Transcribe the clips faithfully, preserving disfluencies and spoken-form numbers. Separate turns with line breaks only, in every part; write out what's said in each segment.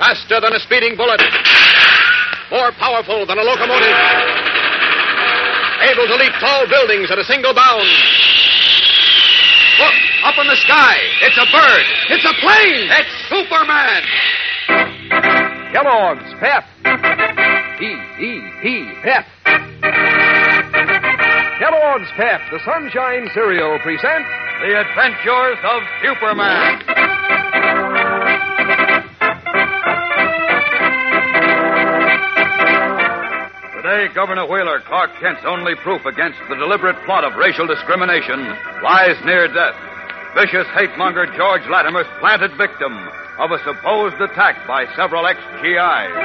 Faster than a speeding bullet. More powerful than a locomotive. Able to leap tall buildings at a single bound. Look, up in the sky. It's a bird. It's a plane. It's Superman.
Kellogg's Pep. P E P, Pep. Kellogg's Pep, the Sunshine Cereal, presents
The Adventures of Superman. Today, Governor Wheeler, Clark Kent's only proof against the deliberate plot of racial discrimination, lies near death. Vicious hate-monger George Latimer's planted victim of a supposed attack by several ex-G Is.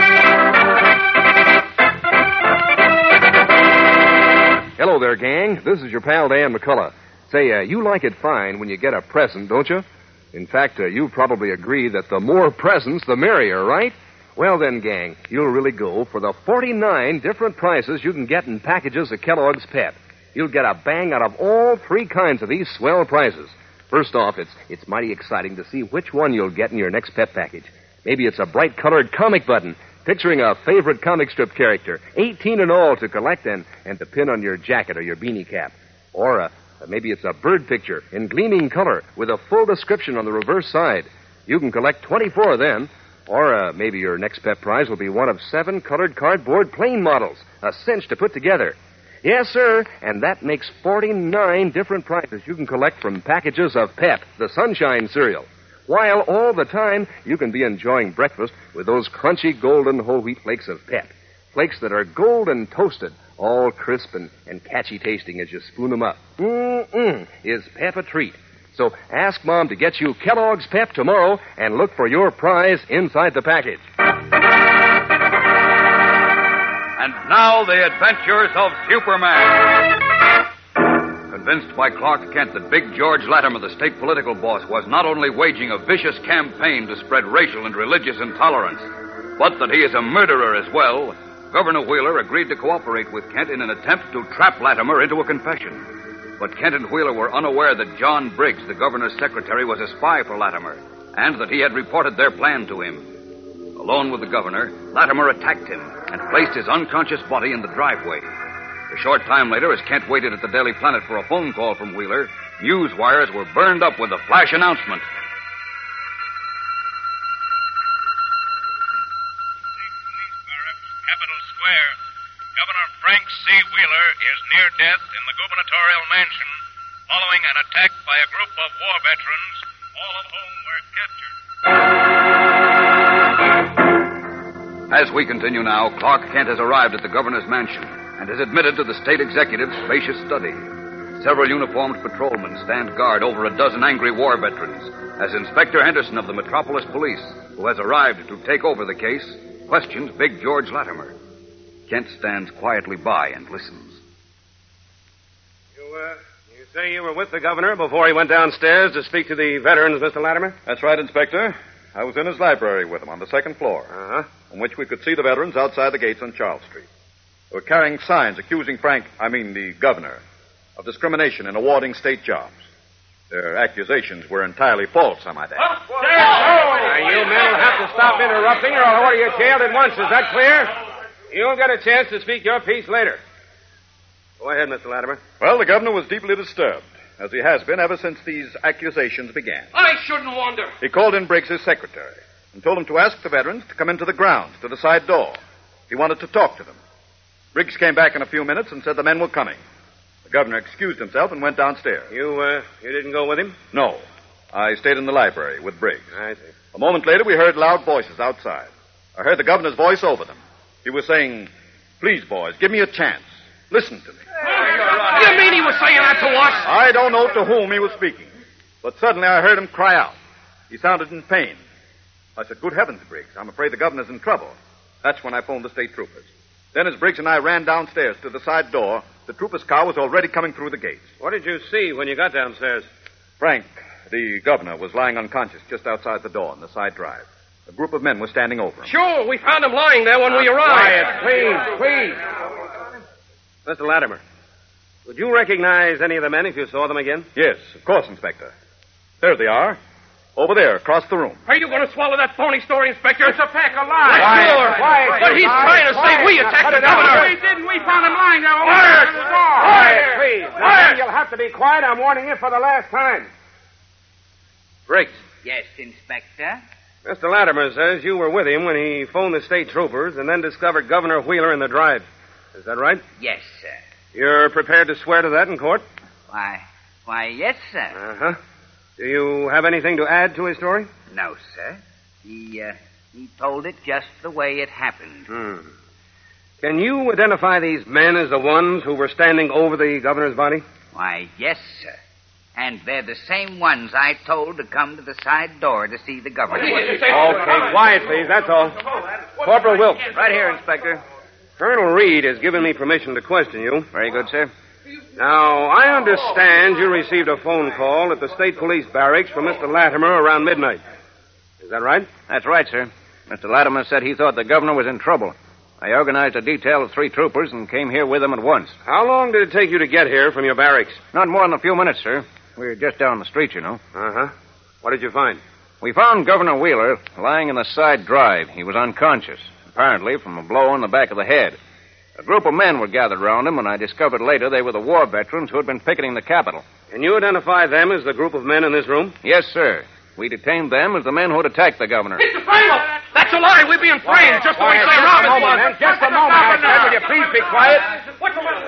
Hello there, gang. This is your pal, Dan McCullough. Say, uh, you like it fine when you get a present, don't you? In fact, uh, you probably agree that the more presents, the merrier, right? Well, then, gang, you'll really go for the forty-nine different prizes you can get in packages of Kellogg's Pep. You'll get a bang out of all three kinds of these swell prizes. First off, it's it's mighty exciting to see which one you'll get in your next Pep package. Maybe it's a bright-colored comic button picturing a favorite comic strip character, eighteen in all to collect and, and to pin on your jacket or your beanie cap. Or uh, maybe it's a bird picture in gleaming color with a full description on the reverse side. You can collect twenty-four then. Or uh, maybe your next Pep prize will be one of seven colored cardboard plane models, a cinch to put together. Yes, sir, and that makes forty-nine different prizes you can collect from packages of Pep, the Sunshine Cereal. While all the time you can be enjoying breakfast with those crunchy golden whole wheat flakes of Pep. Flakes that are golden toasted, all crisp and, and catchy tasting as you spoon them up. Mm-mm, is Pep a treat. So ask Mom to get you Kellogg's Pep tomorrow and look for your prize inside the package.
And now, the adventures of Superman. Convinced by Clark Kent that Big George Latimer, the state political boss, was not only waging a vicious campaign to spread racial and religious intolerance, but that he is a murderer as well, Governor Wheeler agreed to cooperate with Kent in an attempt to trap Latimer into a confession. But Kent and Wheeler were unaware that John Briggs, the governor's secretary, was a spy for Latimer, and that he had reported their plan to him. Alone with the governor, Latimer attacked him and placed his unconscious body in the driveway. A short time later, as Kent waited at the Daily Planet for a phone call from Wheeler, news wires were burned up with the flash announcement.
Capitol Square. Governor Frank C. Wheeler is near death in the gubernatorial mansion following an attack by a group of war veterans, all of whom were captured.
As we continue now, Clark Kent has arrived at the governor's mansion and is admitted to the state executive's spacious study. Several uniformed patrolmen stand guard over a dozen angry war veterans as Inspector Henderson of the Metropolis Police, who has arrived to take over the case, questions Big George Latimer. Kent stands quietly by and listens.
You, uh, you say you were with the governor before he went downstairs to speak to the veterans, Mister Latimer?
That's right, Inspector. I was in his library with him on the second floor,
Uh-huh.
on which we could see the veterans outside the gates on Charles Street. They were carrying signs accusing Frank, I mean the governor, of discrimination in awarding state jobs. Their accusations were entirely false, I might add.
Now, you men will have to stop interrupting or I'll order you jailed at once. Is that clear? You'll get a chance to speak your piece later. Go ahead, Mister Latimer.
Well, the governor was deeply disturbed, as he has been ever since these accusations began.
I shouldn't wonder.
He called in Briggs, his secretary, and told him to ask the veterans to come into the grounds to the side door. He wanted to talk to them. Briggs came back in a few minutes and said the men were coming. The governor excused himself and went downstairs.
You, uh, you didn't go with him?
No. I stayed in the library with Briggs.
I see.
A moment later, we heard loud voices outside. I heard the governor's voice over them. He was saying, "Please, boys, give me a chance. Listen to me."
You mean he was saying that to us?
I don't know to whom he was speaking, but suddenly I heard him cry out. He sounded in pain. I said, "Good heavens, Briggs, I'm afraid the governor's in trouble." That's when I phoned the state troopers. Then as Briggs and I ran downstairs to the side door, the trooper's car was already coming through the gates.
What did you see when you got downstairs?
Frank, the governor, was lying unconscious just outside the door on the side drive. A group of men were standing over him.
Sure, we found him lying there when we arrived.
Quiet, please, please. Mister Latimer, would you recognize any of the men if you saw them again?
Yes, of course, Inspector. There they are. Over there, across the room.
Are you going to swallow that phony story, Inspector? It's a pack of lies.
Quiet,
Sure.
quiet,
But he's
quiet,
trying to say
quiet.
we attacked the
Cut it out.
governor.
We
didn't. We found him lying there.
Quiet!
the door.
Quiet, please. Now, then, you'll have to be quiet. I'm warning you for the last time. Briggs.
Yes, Inspector.
Mister Latimer says you were with him when he phoned the state troopers and then discovered Governor Wheeler in the drive. Is that right?
Yes, sir.
You're prepared to swear to that in court?
Why, why, yes, sir.
Uh-huh. Do you have anything to add to his story?
No, sir. He, uh, he told it just the way it happened.
Hmm. Can you identify these men as the ones who were standing over the governor's body?
Why, yes, sir. And they're the same ones I told to come to the side door to see the governor.
Okay, quiet, please. That's all. Corporal Wilkes.
Right here, Inspector.
Colonel Reed has given me permission to question you.
Very good, sir.
Now, I understand you received a phone call at the state police barracks from Mister Latimer around midnight. Is that right?
That's right, sir. Mister Latimer said he thought the governor was in trouble. I organized a detail of three troopers and came here with them at once.
How long did it take you to get here from your barracks?
Not more than a few minutes, sir. We were just down the street, you know.
Uh-huh. What did you find?
We found Governor Wheeler lying in the side drive. He was unconscious, apparently from a blow on the back of the head. A group of men were gathered around him, and I discovered later they were the war veterans who had been picketing the Capitol.
Can you identify them as the group of men in this room?
Yes, sir. We detained them as the men who had attacked the governor.
Mister Frankel! That's a lie. We're being framed just the way Sam Robbins was.
Just a moment, I said. Will you please be quiet?
What's the matter?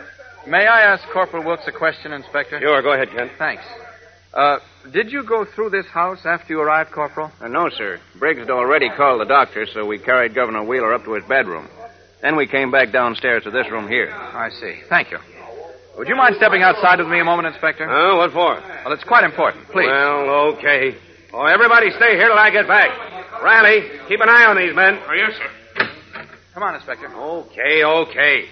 May I ask Corporal Wilkes a question, Inspector?
Sure, go ahead, Kent.
Thanks. Uh, did you go through this house after you arrived, Corporal?
Uh, no, sir. Briggs had already called the doctor, so we carried Governor Wheeler up to his bedroom. Then we came back downstairs to this room here.
I see. Thank you. Would you mind stepping outside with me a moment, Inspector?
Oh, what for?
Well, it's quite important. Please.
Well, okay. Oh, everybody stay here till I get back. Riley, keep an eye on these men.
Oh, yes, sir.
Come on, Inspector.
Okay, okay.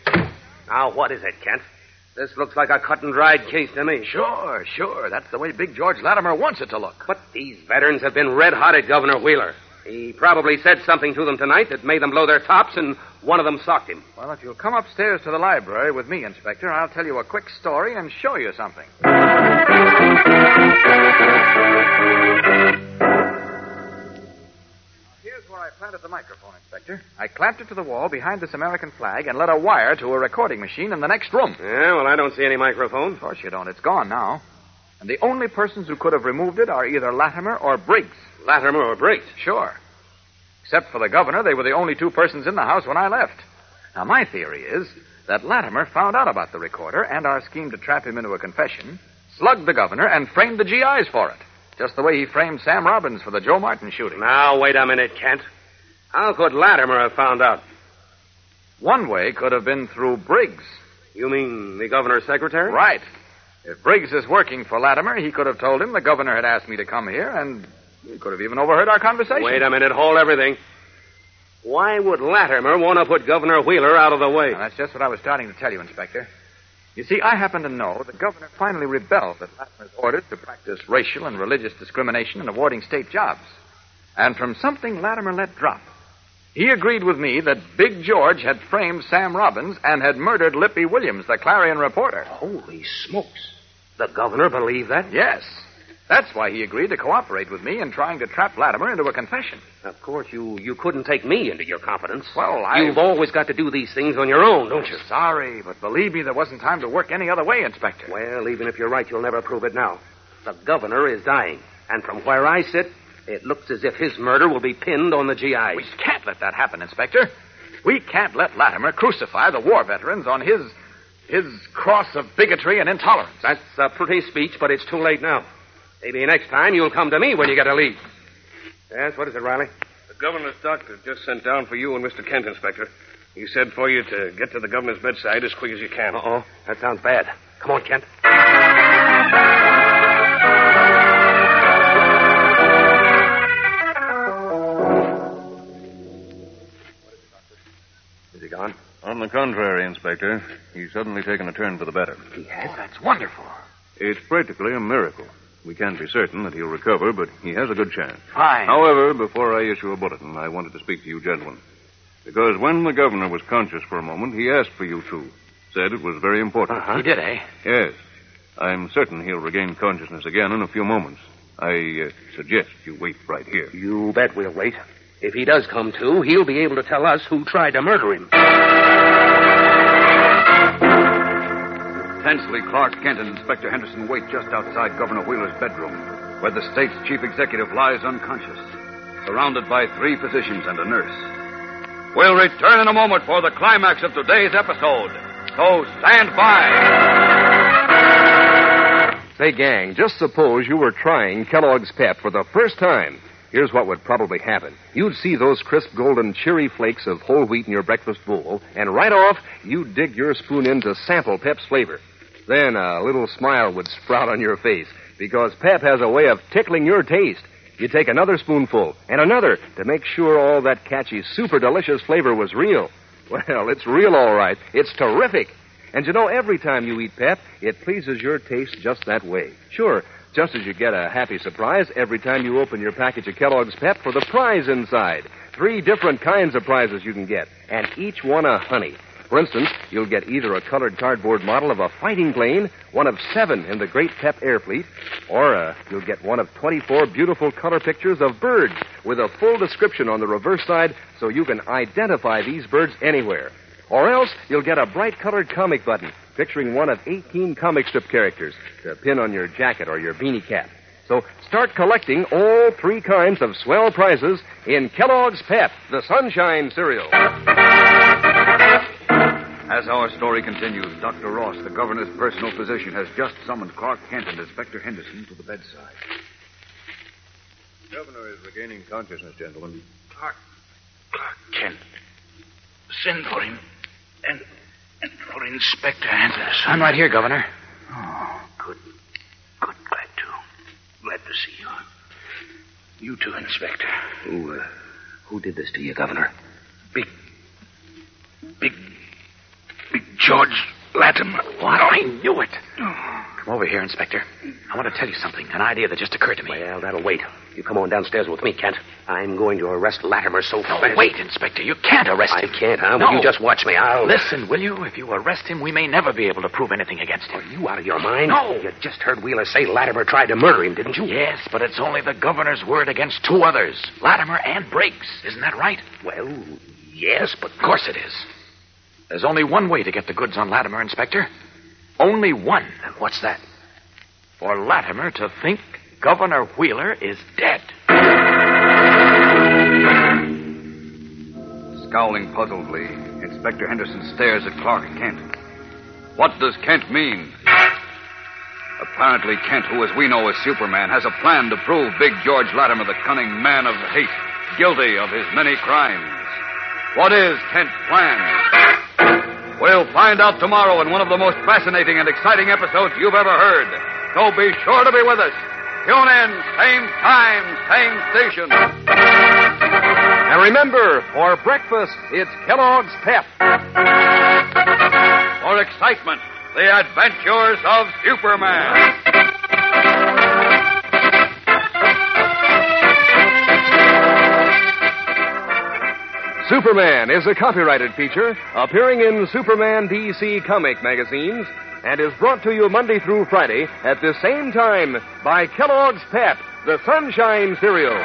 Now, what is it, Kent? This looks like a cut-and-dried case to me.
Sure, sure. That's the way Big George Latimer wants it to look.
But these veterans have been red-hot at Governor Wheeler. He probably said something to them tonight that made them blow their tops, and one of them socked him.
Well, if you'll come upstairs to the library with me, Inspector, I'll tell you a quick story and show you something. Here's where I planted the microphone, Inspector. I clamped it to the wall behind this American flag and led a wire to a recording machine in the next room.
Yeah, well, I don't see any microphone.
Of course you don't. It's gone now. And the only persons who could have removed it are either Latimer or Briggs.
Latimer or Briggs?
Sure. Except for the governor, they were the only two persons in the house when I left. Now, my theory is that Latimer found out about the recorder and our scheme to trap him into a confession, slugged the governor, and framed the G Is for it. Just the way he framed Sam Robbins for the Joe Martin shooting.
Now, wait a minute, Kent. How could Latimer have found out?
One way could have been through Briggs.
You mean the governor's secretary?
Right. If Briggs is working for Latimer, he could have told him the governor had asked me to come here, and he could have even overheard our conversation.
Wait a minute. Hold everything. Why would Latimer want to put Governor Wheeler out of the way?
Now, that's just what I was starting to tell you, Inspector. You see, I happen to know the governor finally rebelled at Latimer's orders to practice racial and religious discrimination in awarding state jobs. And from something Latimer let drop, he agreed with me that Big George had framed Sam Robbins and had murdered Lippy Williams, the Clarion reporter.
Holy smokes. The governor believed that?
Yes. That's why he agreed to cooperate with me in trying to trap Latimer into a confession.
Of course, you, you couldn't take me into your confidence.
Well, I...
You've always got to do these things on your own, don't you?
Sorry, but believe me, there wasn't time to work any other way, Inspector.
Well, even if you're right, you'll never prove it now. The governor is dying, and from where I sit, it looks as if his murder will be pinned on the G Is.
We can't let that happen, Inspector. We can't let Latimer crucify the war veterans on his... his cross of bigotry and intolerance.
That's a pretty speech, but it's too late now. Maybe next time you'll come to me when you get a lead. Yes, what is it, Riley?
The governor's doctor just sent down for you and Mister Kent, Inspector. He said for you to get to the governor's bedside as quick as you can.
Uh-oh. That sounds bad. Come on, Kent. Is he gone?
On the contrary, Inspector. He's suddenly taken a turn for the better.
He has?
Oh, that's wonderful.
It's practically a miracle. We can't be certain that he'll recover, but he has a good chance.
Fine.
However, before I issue a bulletin, I wanted to speak to you gentlemen. Because when the governor was conscious for a moment, he asked for you two. Said it was very important.
Uh-huh. He did, eh?
Yes. I'm certain he'll regain consciousness again in a few moments. I uh, suggest you wait right here.
You bet we'll wait. If he does come to, he'll be able to tell us who tried to murder him.
Tensely, Clark Kent and Inspector Henderson wait just outside Governor Wheeler's bedroom, where the state's chief executive lies unconscious, surrounded by three physicians and a nurse. We'll return in a moment for the climax of today's episode. So stand by.
Say, gang, just suppose you were trying Kellogg's Pep for the first time. Here's what would probably happen. You'd see those crisp, golden, cheery flakes of whole wheat in your breakfast bowl, and right off, you'd dig your spoon in to sample Pep's flavor. Then a little smile would sprout on your face, because Pep has a way of tickling your taste. You take another spoonful, and another, to make sure all that catchy, super delicious flavor was real. Well, it's real all right. It's terrific. And you know, every time you eat Pep, it pleases your taste just that way. Sure, just as you get a happy surprise every time you open your package of Kellogg's Pep for the prize inside. Three different kinds of prizes you can get, and each one a honey. For instance, you'll get either a colored cardboard model of a fighting plane, one of seven in the Great Pep Air Fleet, or uh, you'll get one of twenty-four beautiful color pictures of birds with a full description on the reverse side so you can identify these birds anywhere. Or else you'll get a bright-colored comic button picturing one of eighteen comic strip characters to pin on your jacket or your beanie cap. So start collecting all three kinds of swell prizes in Kellogg's Pep, the Sunshine Cereal.
As our story continues, Doctor Ross, the governor's personal physician, has just summoned Clark Kent and Inspector Henderson to the bedside.
The governor is regaining consciousness, gentlemen.
Clark, Clark Kent. Send for him. And, and for Inspector Henderson.
I'm right here, Governor.
Oh, good. Good. Glad to. Glad to see you. You too, Inspector.
Who, uh, who did this to you, Governor?
Big, big, big George Latimer.
What? I knew it. Come over here, Inspector. I want to tell you something, an idea that just occurred to me.
Well, that'll wait. You come on downstairs with me, Kent. I'm going to arrest Latimer so
No,
fast.
wait, Inspector. You can't arrest him.
I can't, huh?
No.
Will you just watch me? I'll...
Listen, will you? If you arrest him, we may never be able to prove anything against him.
Are you out of your mind?
No.
You just heard Wheeler say Latimer tried to murder him, didn't you?
Yes, but it's only the governor's word against two others, Latimer and Briggs. Isn't that right?
Well, yes, but...
Of course it is. There's only one way to get the goods on Latimer, Inspector. Only one.
And what's that?
For Latimer to think Governor Wheeler is dead.
Scowling puzzledly, Inspector Henderson stares at Clark Kent. What does Kent mean? Apparently, Kent, who as we know is Superman, has a plan to prove Big George Latimer the cunning man of hate, guilty of his many crimes. What is Kent's plan? We'll find out tomorrow in one of the most fascinating and exciting episodes you've ever heard. So be sure to be with us. Tune in, same time, same station.
And remember, for breakfast, it's Kellogg's Pep.
For excitement, the adventures of Superman.
Superman is a copyrighted feature appearing in Superman D C comic magazines and is brought to you Monday through Friday at the same time by Kellogg's Pep, the Sunshine Cereal.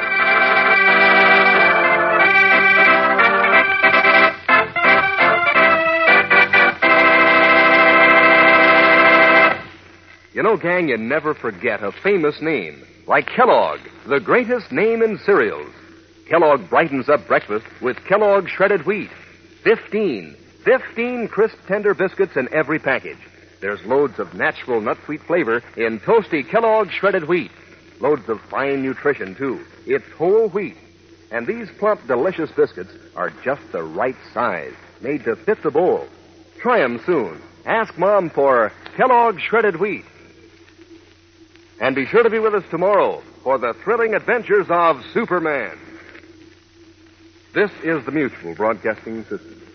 You know, gang, you never forget a famous name, like Kellogg, the greatest name in cereals. Kellogg brightens up breakfast with Kellogg shredded wheat. Fifteen, fifteen crisp, tender biscuits in every package. There's loads of natural nut-sweet flavor in toasty Kellogg shredded wheat. Loads of fine nutrition, too. It's whole wheat. And these plump, delicious biscuits are just the right size, made to fit the bowl. Try 'em soon. Ask Mom for Kellogg shredded wheat. And be sure to be with us tomorrow for the thrilling adventures of Superman. This is the Mutual Broadcasting System.